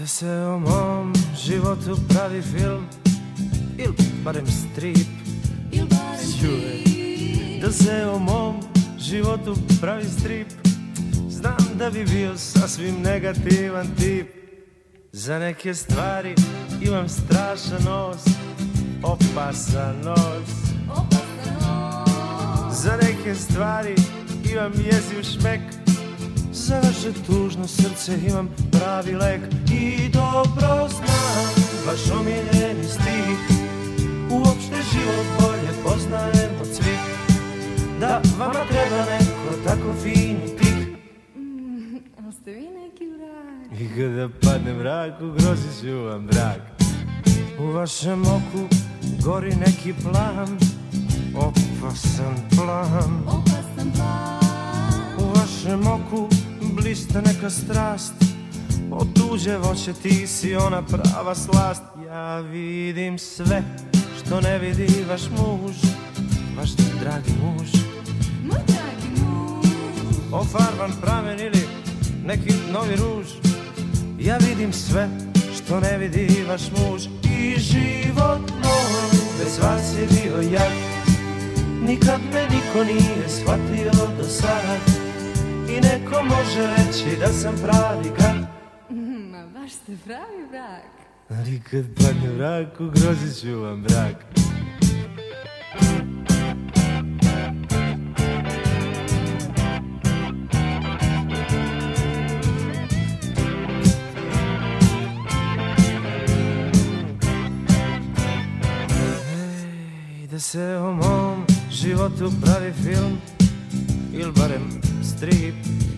se o mom životu pravi film ili barem strip, da se o mom životu pravi strip, znam da bi bio sasvim negativan tip. Za neke stvari imam strašan nos, opasan nos. Za neke stvari imam jeziv šmek, za vaše tužno srce imam pravi lek. I dobro znam vaš omiljeni stih, uopšte život bolje poznajem od svih. Da vama treba neko tako fini tih. Ali ste vi neki vrag. I kada padne mrak, ugrozit ću vam brak. U vašem oku gori neki plan, opasan plan. Opasan plan. U vašem oku blista neka strast, od tuđe voće ti si ona prava slast. Ja vidim sve što ne vidi vaš muž, vaš dragi muž. Moj dragi muž. Ofarban pramen ili neki novi ruž. Ja vidim sve što ne vidi vaš muž. I život moj bez vas je bio jak, nikad me niko nije shvatio do sada. I neko može reći da sam pravi gad. Ma baš ste pravi vrag. Ali kad padne mrak, ugrozit ću vam brak. Da se o mom životu pravi film ili barem strip,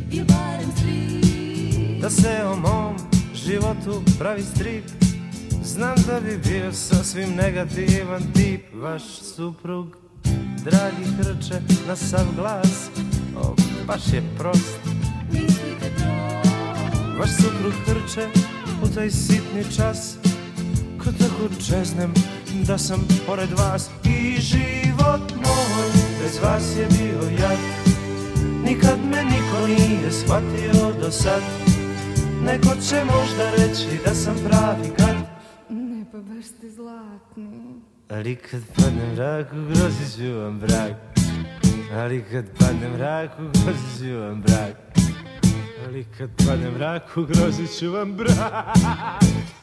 da se o mom životu pravi strip, znam da bi bio sasvim negativan tip. Vaš suprug, dragi hrče na sav glas, o, baš je prost. Mislite to? Vaš suprug hrče u taj sitni čas, kad tako čeznem da sam pored vas. I život moj bez vas je bio jak, nikad me niko nije shvatio do sad. Neko će možda reći da sam pravi gad. Ne, pa baš ste zlatni. Ali kad padne mrak, ugrozit ću vam brak. Ali kad padne mrak, ugrozit ću vam brak. Ali kad padne mrak, ugrozit ću vam brak.